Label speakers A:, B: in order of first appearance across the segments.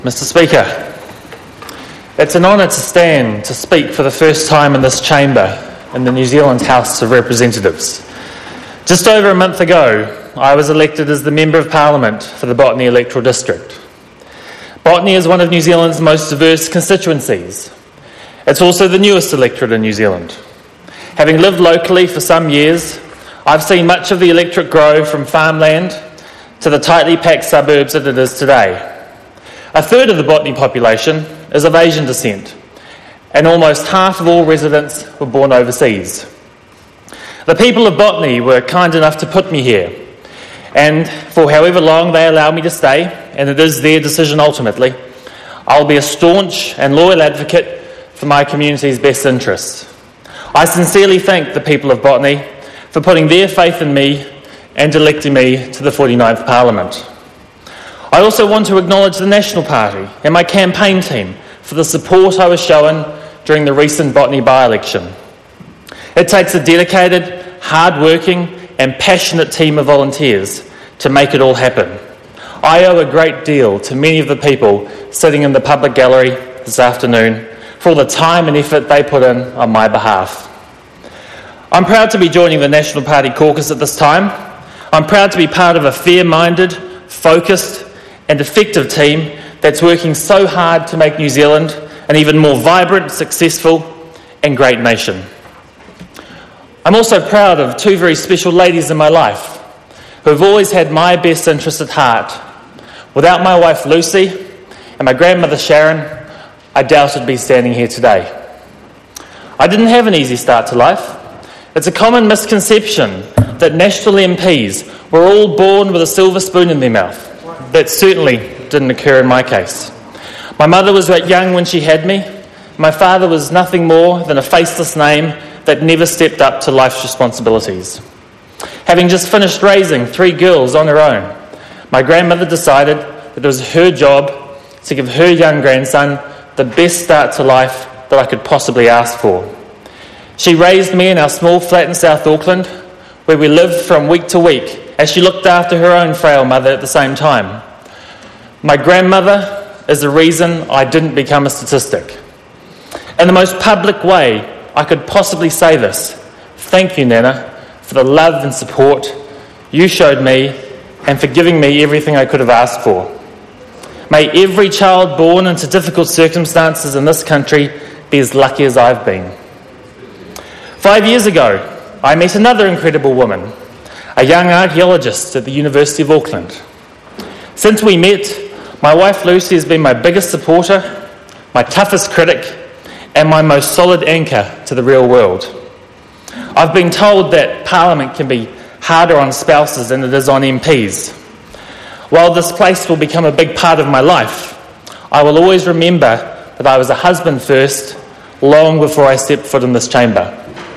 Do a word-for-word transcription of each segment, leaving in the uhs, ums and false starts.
A: Mister Speaker, it's an honour to stand to speak for the first time in this chamber in the New Zealand House of Representatives. Just over a month ago, I was elected as the Member of Parliament for the Botany Electoral District. Botany is one of New Zealand's most diverse constituencies. It's also the newest electorate in New Zealand. Having lived locally for some years, I've seen much of the electorate grow from farmland to the tightly packed suburbs that it is today. A third of the Botany population is of Asian descent, and almost half of all residents were born overseas. The people of Botany were kind enough to put me here, and for however long they allow me to stay, and it is their decision ultimately, I'll be a staunch and loyal advocate for my community's best interests. I sincerely thank the people of Botany for putting their faith in me and electing me to the forty-ninth Parliament. I also want to acknowledge the National Party and my campaign team for the support I was shown during the recent Botany by-election. It takes a dedicated, hard-working and passionate team of volunteers to make it all happen. I owe a great deal to many of the people sitting in the public gallery this afternoon for all the time and effort they put in on my behalf. I'm proud to be joining the National Party caucus at this time. I'm proud to be part of a fair-minded, focused and effective team that's working so hard to make New Zealand an even more vibrant, successful and great nation. I'm also proud of two very special ladies in my life who have always had my best interests at heart. Without my wife Lucy and my grandmother Sharon, I doubt I'd be standing here today. I didn't have an easy start to life. It's a common misconception that national M Ps were all born with a silver spoon in their mouth. That certainly didn't occur in my case. My mother was young when she had me. My father was nothing more than a faceless name that never stepped up to life's responsibilities. Having just finished raising three girls on her own, my grandmother decided that it was her job to give her young grandson the best start to life that I could possibly ask for. She raised me in our small flat in South Auckland, where we lived from week to week as she looked after her own frail mother at the same time. My grandmother is the reason I didn't become a statistic. In the most public way I could possibly say this, thank you, Nana, for the love and support you showed me and for giving me everything I could have asked for. May every child born into difficult circumstances in this country be as lucky as I've been. Five years ago, I met another incredible woman, a young archaeologist at the University of Auckland. Since we met, my wife Lucy has been my biggest supporter, my toughest critic, and my most solid anchor to the real world. I've been told that Parliament can be harder on spouses than it is on M Ps. While this place will become a big part of my life, I will always remember that I was a husband first, long before I stepped foot in this chamber.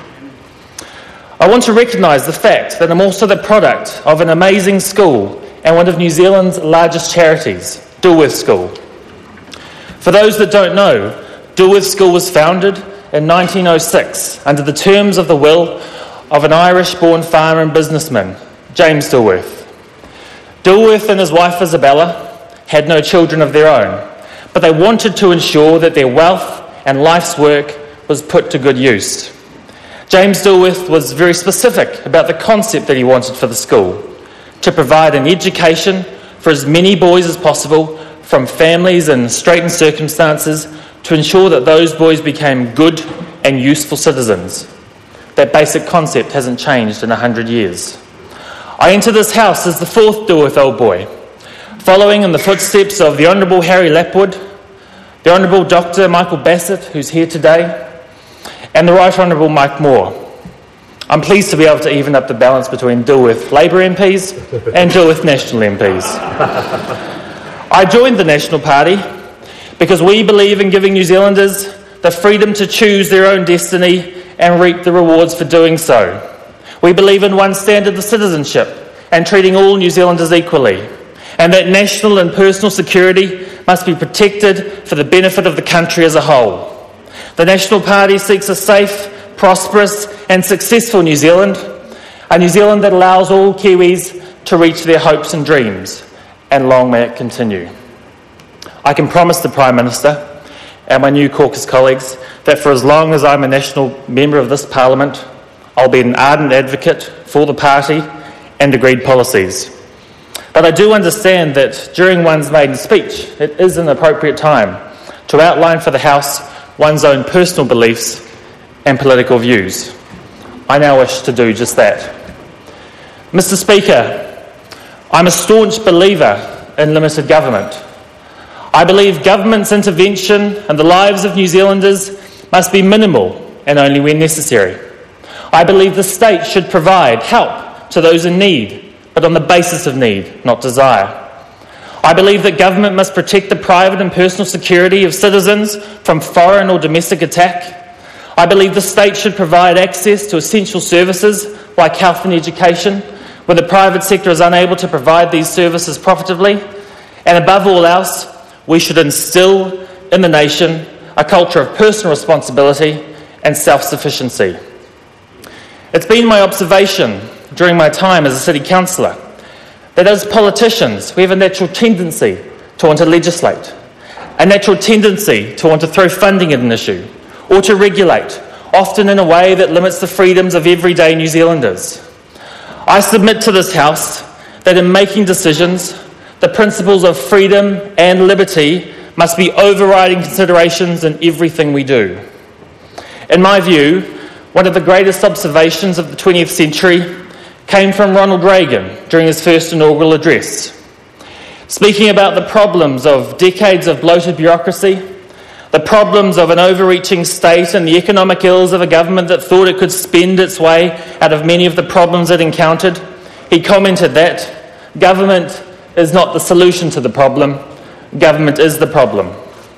A: I want to recognise the fact that I'm also the product of an amazing school and one of New Zealand's largest charities, Dilworth School. For those that don't know, Dilworth School was founded in nineteen oh six under the terms of the will of an Irish-born farmer and businessman, James Dilworth. Dilworth and his wife Isabella had no children of their own, but they wanted to ensure that their wealth and life's work was put to good use. James Dilworth was very specific about the concept that he wanted for the school, to provide an education for as many boys as possible from families in straitened circumstances to ensure that those boys became good and useful citizens. That basic concept hasn't changed in a hundred years. I enter this house as the fourth Dilworth old boy, following in the footsteps of the Honourable Harry Lapwood, the Honourable Doctor Michael Bassett, who's here today, and the Right Honourable Mike Moore. I'm pleased to be able to even up the balance between Dilworth Labour M Ps and Dilworth National M Ps. I joined the National Party because we believe in giving New Zealanders the freedom to choose their own destiny and reap the rewards for doing so. We believe in one standard of citizenship and treating all New Zealanders equally, and that national and personal security must be protected for the benefit of the country as a whole. The National Party seeks a safe, prosperous and successful New Zealand, a New Zealand that allows all Kiwis to reach their hopes and dreams, and long may it continue. I can promise the Prime Minister and my new caucus colleagues that for as long as I'm a national member of this Parliament, I'll be an ardent advocate for the party and agreed policies. But I do understand that during one's maiden speech, it is an appropriate time to outline for the House one's own personal beliefs and political views. I now wish to do just that. Mister Speaker, I'm a staunch believer in limited government. I believe government's intervention in the lives of New Zealanders must be minimal and only when necessary. I believe the state should provide help to those in need, but on the basis of need, not desire. I believe that government must protect the private and personal security of citizens from foreign or domestic attack. I believe the state should provide access to essential services like health and education, where the private sector is unable to provide these services profitably. And above all else, we should instill in the nation a culture of personal responsibility and self-sufficiency. It's been my observation during my time as a city councillor that as politicians we have a natural tendency to want to legislate, a natural tendency to want to throw funding at an issue or to regulate, often in a way that limits the freedoms of everyday New Zealanders. I submit to this House that in making decisions, the principles of freedom and liberty must be overriding considerations in everything we do. In my view, one of the greatest observations of the twentieth century came from Ronald Reagan during his first inaugural address. Speaking about the problems of decades of bloated bureaucracy, the problems of an overreaching state and the economic ills of a government that thought it could spend its way out of many of the problems it encountered, he commented that government is not the solution to the problem, government is the problem.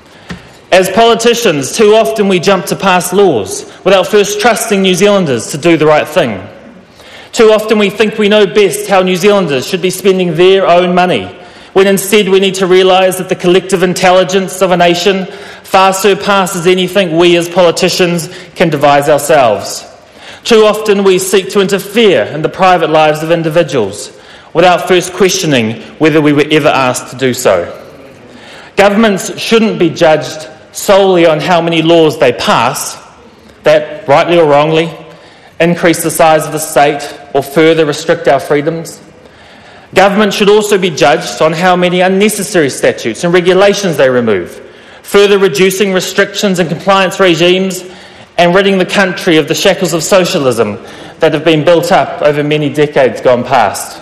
A: As politicians, too often we jump to pass laws without first trusting New Zealanders to do the right thing. Too often we think we know best how New Zealanders should be spending their own money, when instead we need to realise that the collective intelligence of a nation far surpasses anything we as politicians can devise ourselves. Too often we seek to interfere in the private lives of individuals without first questioning whether we were ever asked to do so. Governments shouldn't be judged solely on how many laws they pass that, rightly or wrongly, increase the size of the state or further restrict our freedoms. Government should also be judged on how many unnecessary statutes and regulations they remove, further reducing restrictions and compliance regimes and ridding the country of the shackles of socialism that have been built up over many decades gone past.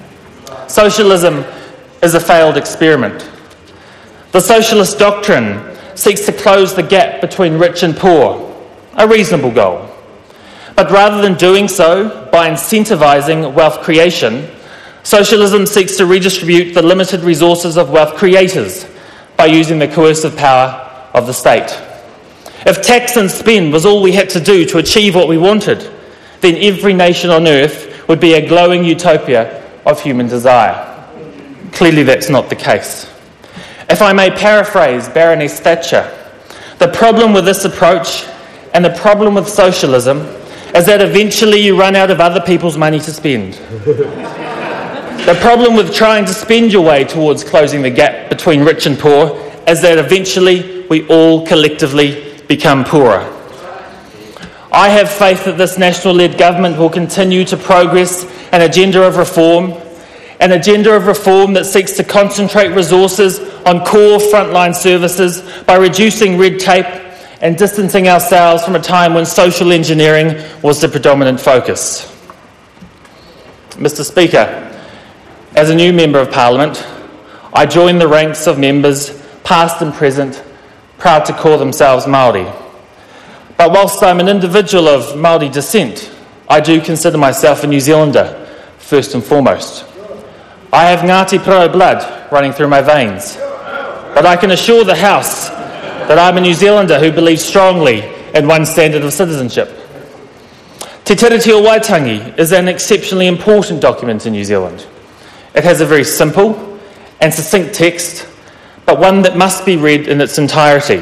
A: Socialism is a failed experiment. The socialist doctrine seeks to close the gap between rich and poor, a reasonable goal. But rather than doing so by incentivising wealth creation, socialism seeks to redistribute the limited resources of wealth creators by using the coercive power of the state. If tax and spend was all we had to do to achieve what we wanted, then every nation on earth would be a glowing utopia of human desire. Clearly that's not the case. If I may paraphrase Baroness Thatcher, the problem with this approach and the problem with socialism is that eventually you run out of other people's money to spend. The problem with trying to spend your way towards closing the gap between rich and poor is that eventually we all collectively become poorer. I have faith that this national-led government will continue to progress an agenda of reform, an agenda of reform that seeks to concentrate resources on core frontline services by reducing red tape and distancing ourselves from a time when social engineering was the predominant focus. Mister Speaker, as a new Member of Parliament, I join the ranks of members, past and present, proud to call themselves Māori. But whilst I'm an individual of Māori descent, I do consider myself a New Zealander, first and foremost. I have Ngāti Porou blood running through my veins, but I can assure the House that I'm a New Zealander who believes strongly in one standard of citizenship. Te Tiriti o Waitangi is an exceptionally important document in New Zealand. It has a very simple and succinct text, but one that must be read in its entirety.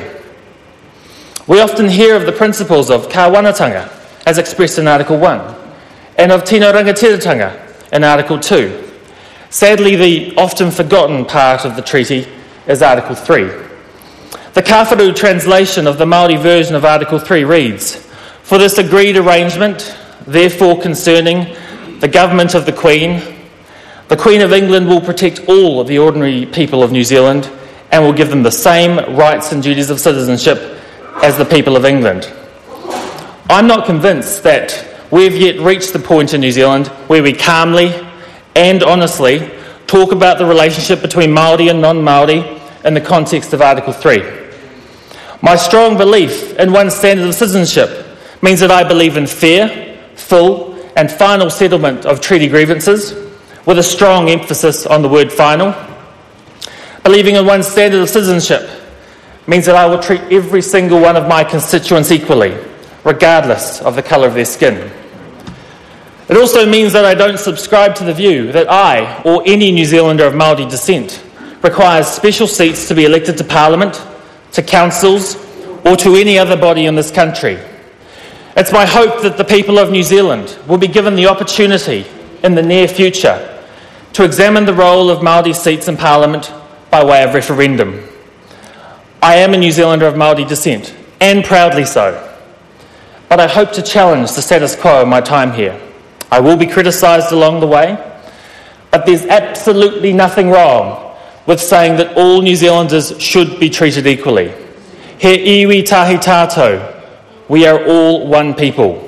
A: We often hear of the principles of kāwanatanga, as expressed in Article one, and of tino rangatiratanga in Article two. Sadly, the often forgotten part of the treaty is Article three. The Kāwharu translation of the Māori version of Article three reads, "For this agreed arrangement, therefore concerning the government of the Queen, the Queen of England will protect all of the ordinary people of New Zealand and will give them the same rights and duties of citizenship as the people of England." I'm not convinced that we've yet reached the point in New Zealand where we calmly and honestly talk about the relationship between Māori and non-Māori in the context of Article three. My strong belief in one standard of citizenship means that I believe in fair, full and final settlement of treaty grievances, with a strong emphasis on the word final. Believing in one standard of citizenship means that I will treat every single one of my constituents equally, regardless of the colour of their skin. It also means that I don't subscribe to the view that I, or any New Zealander of Māori descent, requires special seats to be elected to Parliament, to councils, or to any other body in this country. It's my hope that the people of New Zealand will be given the opportunity in the near future to examine the role of Māori seats in Parliament by way of referendum. I am a New Zealander of Māori descent, and proudly so, but I hope to challenge the status quo in my time here. I will be criticised along the way, but there's absolutely nothing wrong with saying that all New Zealanders should be treated equally. He iwi tahi tātou, we are all one people.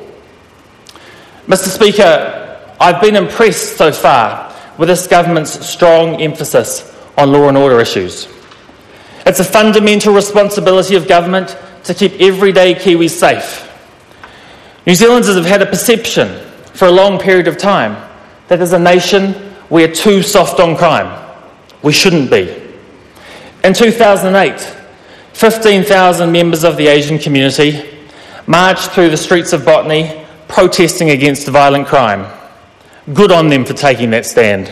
A: Mister Speaker, I've been impressed so far with this government's strong emphasis on law and order issues. It's a fundamental responsibility of government to keep everyday Kiwis safe. New Zealanders have had a perception for a long period of time that as a nation we are too soft on crime. We shouldn't be. In two thousand eight, fifteen thousand members of the Asian community marched through the streets of Botany protesting against violent crime. Good on them for taking that stand.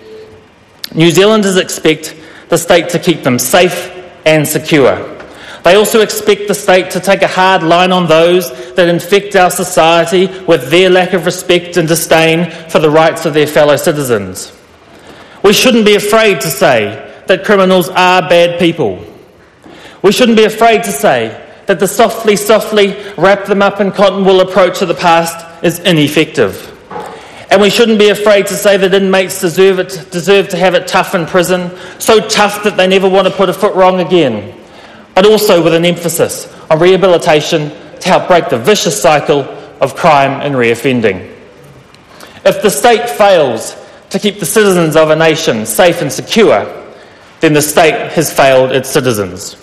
A: New Zealanders expect the state to keep them safe and secure. They also expect the state to take a hard line on those that infect our society with their lack of respect and disdain for the rights of their fellow citizens. We shouldn't be afraid to say that criminals are bad people. We shouldn't be afraid to say that the softly, softly wrap them up in cotton wool approach to the past is ineffective. And we shouldn't be afraid to say that inmates deserve it, deserve to have it tough in prison, so tough that they never want to put a foot wrong again, but also with an emphasis on rehabilitation to help break the vicious cycle of crime and reoffending. If the state fails to keep the citizens of a nation safe and secure, then the state has failed its citizens.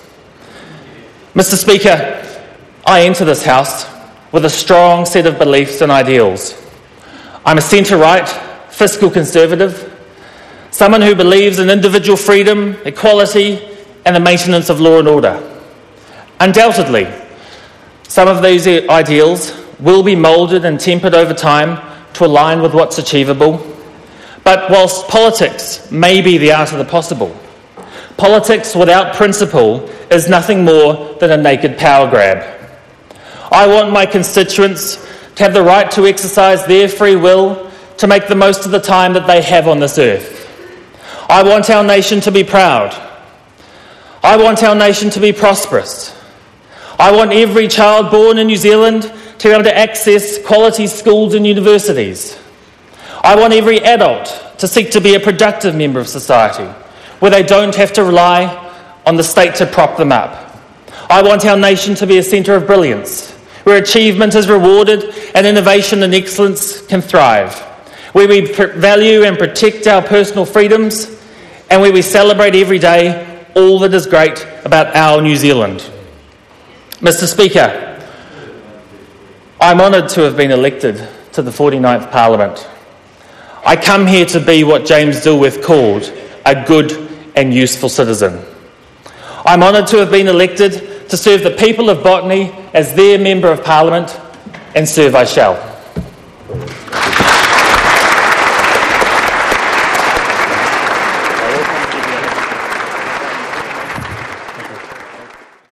A: Mister Speaker, I enter this House with a strong set of beliefs and ideals. I'm a centre-right, fiscal conservative, someone who believes in individual freedom, equality and the maintenance of law and order. Undoubtedly, some of these ideals will be moulded and tempered over time to align with what's achievable. But whilst politics may be the art of the possible, politics without principle is nothing more than a naked power grab. I want my constituents to have the right to exercise their free will to make the most of the time that they have on this earth. I want our nation to be proud. I want our nation to be prosperous. I want every child born in New Zealand to be able to access quality schools and universities. I want every adult to seek to be a productive member of society, where they don't have to rely on the state to prop them up. I want our nation to be a centre of brilliance, where achievement is rewarded and innovation and excellence can thrive, where we pr- value and protect our personal freedoms, and where we celebrate every day all that is great about our New Zealand. Mister Speaker, I'm honoured to have been elected to the forty-ninth Parliament. I come here to be what James Dilworth called a good and useful citizen. I'm honoured to have been elected to serve the people of Botany as their Member of Parliament, and serve I shall.